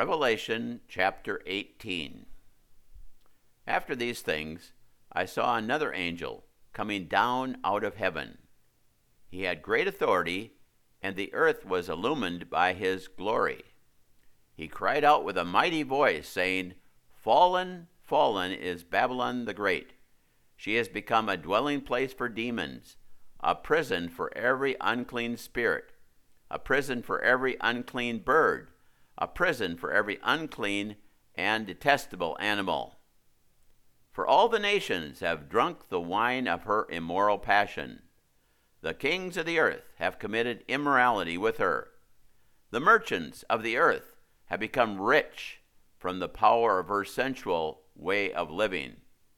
Revelation chapter 18. After these things, I saw another angel coming down out of heaven. He had great authority, and the earth was illumined by his glory. He cried out with a mighty voice, saying, "Fallen, fallen is Babylon the Great. She has become a dwelling place for demons, a prison for every unclean spirit, a prison for every unclean bird, a prison for every unclean and detestable animal. For all the nations have drunk the wine of her immoral passion. The kings of the earth have committed immorality with her. The merchants of the earth have become rich from the power of her sensual way of living."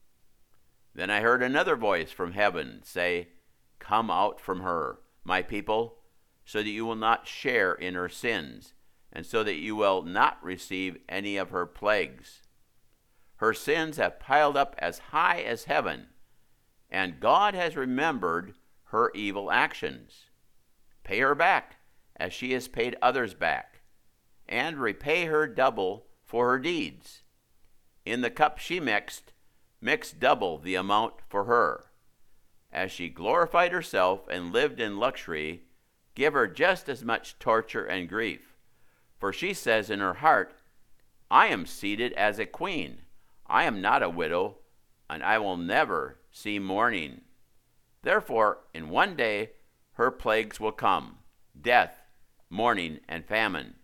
Then I heard another voice from heaven say, "Come out from her, my people, so that you will not share in her sins, and so that you will not receive any of her plagues. Her sins have piled up as high as heaven, and God has remembered her evil actions. Pay her back as she has paid others back, and repay her double for her deeds. In the cup she mix double the amount for her. As she glorified herself and lived in luxury, give her just as much torture and grief. For she says in her heart, 'I am seated as a queen. I am not a widow, and I will never see mourning.' Therefore, in one day, her plagues will come, death, mourning, and famine.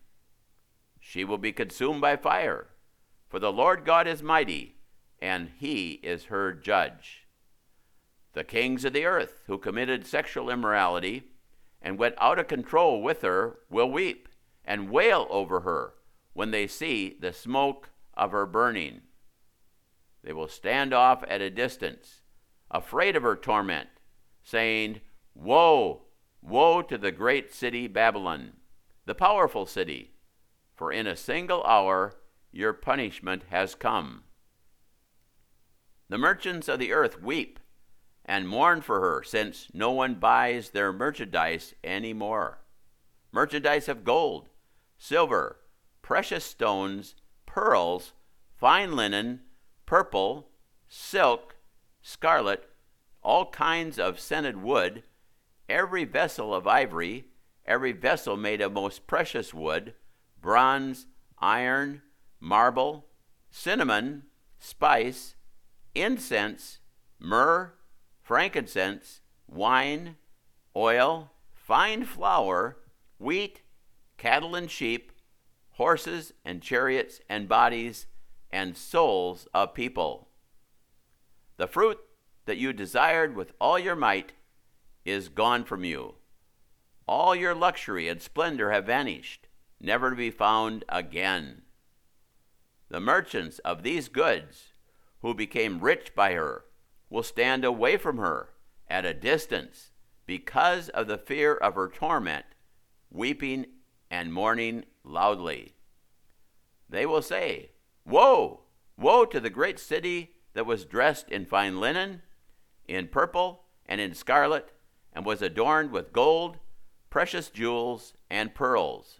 She will be consumed by fire, for the Lord God is mighty, and he is her judge. The kings of the earth who committed sexual immorality and went out of control with her will weep and wail over her when they see the smoke of her burning. They will stand off at a distance, afraid of her torment, saying, 'Woe, woe to the great city Babylon, the powerful city, for in a single hour your punishment has come.' The merchants of the earth weep and mourn for her, since no one buys their merchandise any more. Merchandise of gold, silver, precious stones, pearls, fine linen, purple, silk, scarlet, all kinds of scented wood, every vessel of ivory, every vessel made of most precious wood, bronze, iron, marble, cinnamon, spice, incense, myrrh, frankincense, wine, oil, fine flour, wheat, cattle and sheep, horses and chariots and bodies, and souls of people. The fruit that you desired with all your might is gone from you. All your luxury and splendor have vanished, never to be found again. The merchants of these goods, who became rich by her, will stand away from her at a distance because of the fear of her torment, weeping and mourning loudly. They will say, 'Woe, woe to the great city that was dressed in fine linen, in purple and in scarlet, and was adorned with gold, precious jewels, and pearls.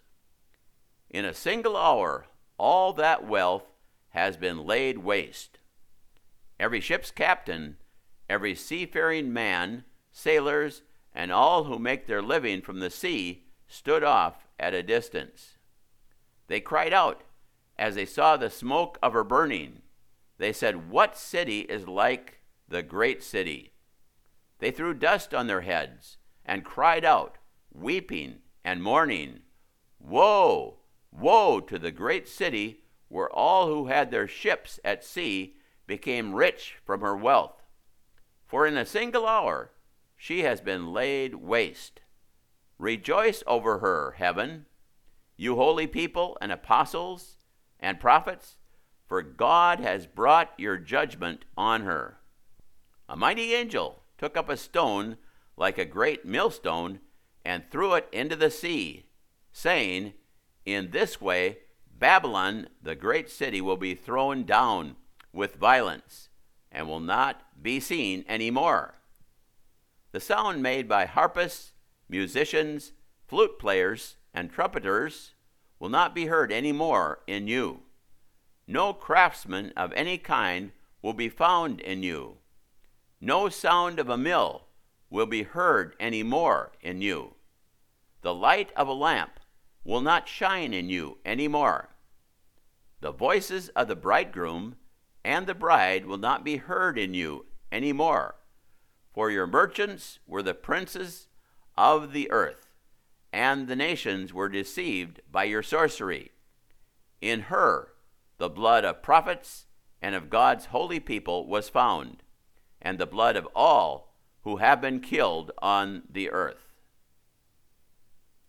In a single hour all that wealth has been laid waste. Every ship's captain, every seafaring man, sailors, and all who make their living from the sea stood off at a distance. They cried out as they saw the smoke of her burning. They said, 'What city is like the great city?' They threw dust on their heads and cried out, weeping and mourning, 'Woe, woe to the great city where all who had their ships at sea became rich from her wealth. For in a single hour she has been laid waste. Rejoice over her, heaven, you holy people and apostles and prophets, for God has brought your judgment on her.' A mighty angel took up a stone like a great millstone and threw it into the sea, saying, 'In this way Babylon, the great city, will be thrown down with violence and will not be seen any more. The sound made by harpists, musicians, flute players, and trumpeters will not be heard any more in you. No craftsman of any kind will be found in you. No sound of a mill will be heard any more in you. The light of a lamp will not shine in you any more. The voices of the bridegroom and the bride will not be heard in you any more. For your merchants were the princes of the earth, and the nations were deceived by your sorcery. In her the blood of prophets and of God's holy people was found, and the blood of all who have been killed on the earth.